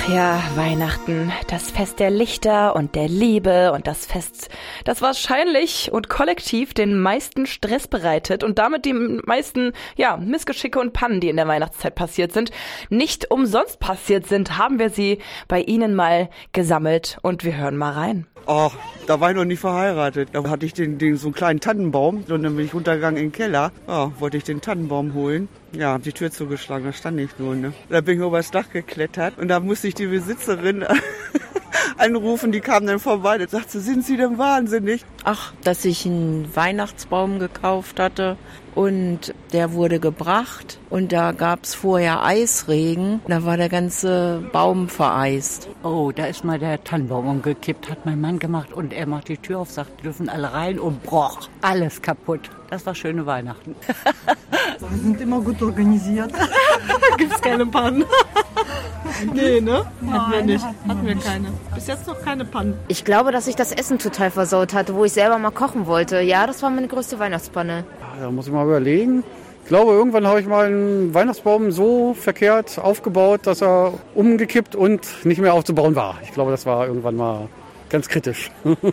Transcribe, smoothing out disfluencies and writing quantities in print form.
Ja, Weihnachten, das Fest der Lichter und der Liebe und das Fest, das wahrscheinlich und kollektiv den meisten Stress bereitet und damit die meisten, Missgeschicke und Pannen, die in der Weihnachtszeit passiert sind, nicht umsonst passiert sind, haben wir sie bei Ihnen mal gesammelt und wir hören mal rein. Oh, da war ich noch nie verheiratet. Da hatte ich so einen kleinen Tannenbaum und dann bin ich runtergegangen in den Keller. Ja, wollte ich den Tannenbaum holen. Ja, hab die Tür zugeschlagen, da stand ich nur, ne. Da bin ich über das Dach geklettert und da musste ich die Besitzerin anrufen, die kam dann vorbei. Da sagte sie, sind Sie denn wahnsinnig? Ach, dass ich einen Weihnachtsbaum gekauft hatte und der wurde gebracht und da gab's vorher Eisregen. Da war der ganze Baum vereist. Oh, da ist mal der Tannenbaum umgekippt, hat mein Mann gemacht und er macht die Tür auf, sagt, die dürfen alle rein und broch, alles kaputt. Das war schöne Weihnachten. Wir sind immer gut organisiert. Gibt's keine Pannen. Nee, ne? Hatten wir nicht. Hatten wir keine. Bis jetzt noch keine Pannen. Ich glaube, dass ich das Essen total versaut hatte, wo ich selber mal kochen wollte. Ja, das war meine größte Weihnachtspanne. Da muss ich mal überlegen. Ich glaube, irgendwann habe ich mal einen Weihnachtsbaum so verkehrt aufgebaut, dass er umgekippt und nicht mehr aufzubauen war. Ich glaube, das war irgendwann mal ganz kritisch.